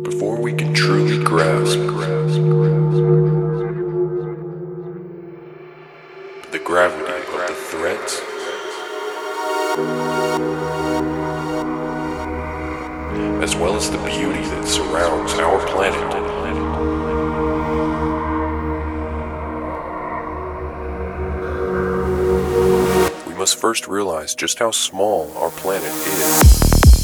before we can truly grasp the gravity of the threats as well as the beauty that surrounds our planet. We must first realize just how small our planet is.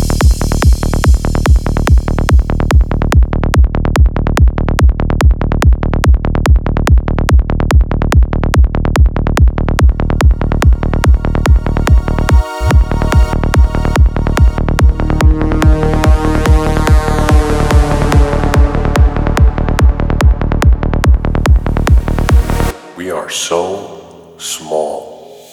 We are so small.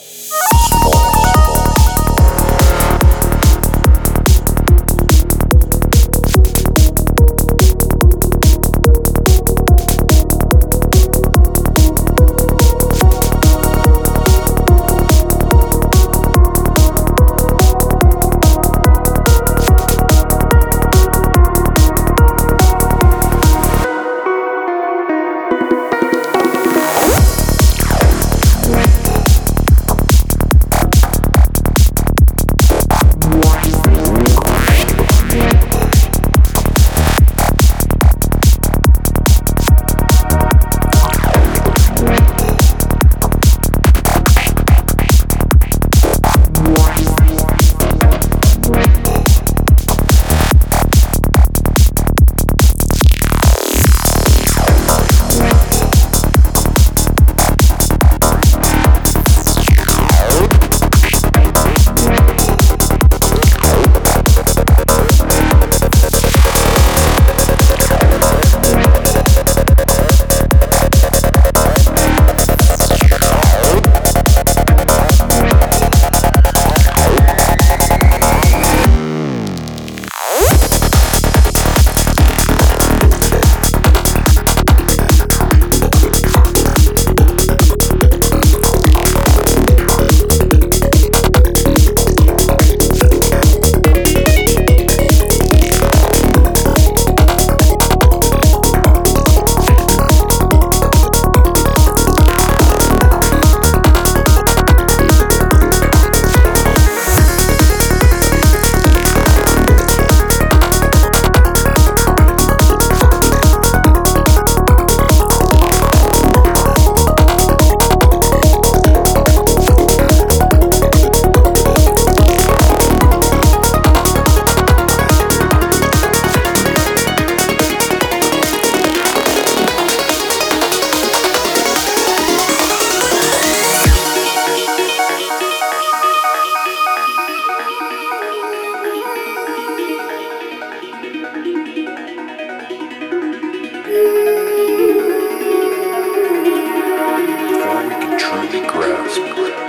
Before we can truly grasp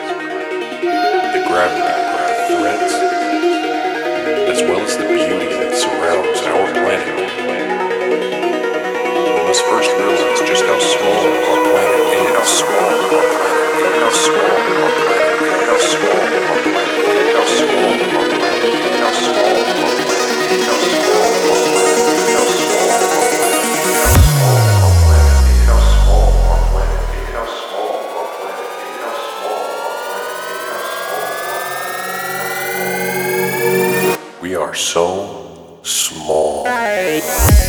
the gravity of the threats as well as the beauty that surrounds our planet, we must first realize just how small our planet is. How small our planet is. How small our planet is. How small our planet is. How small our planet is. How small our planet is. How small our planet is. How small our planet is. We are so small.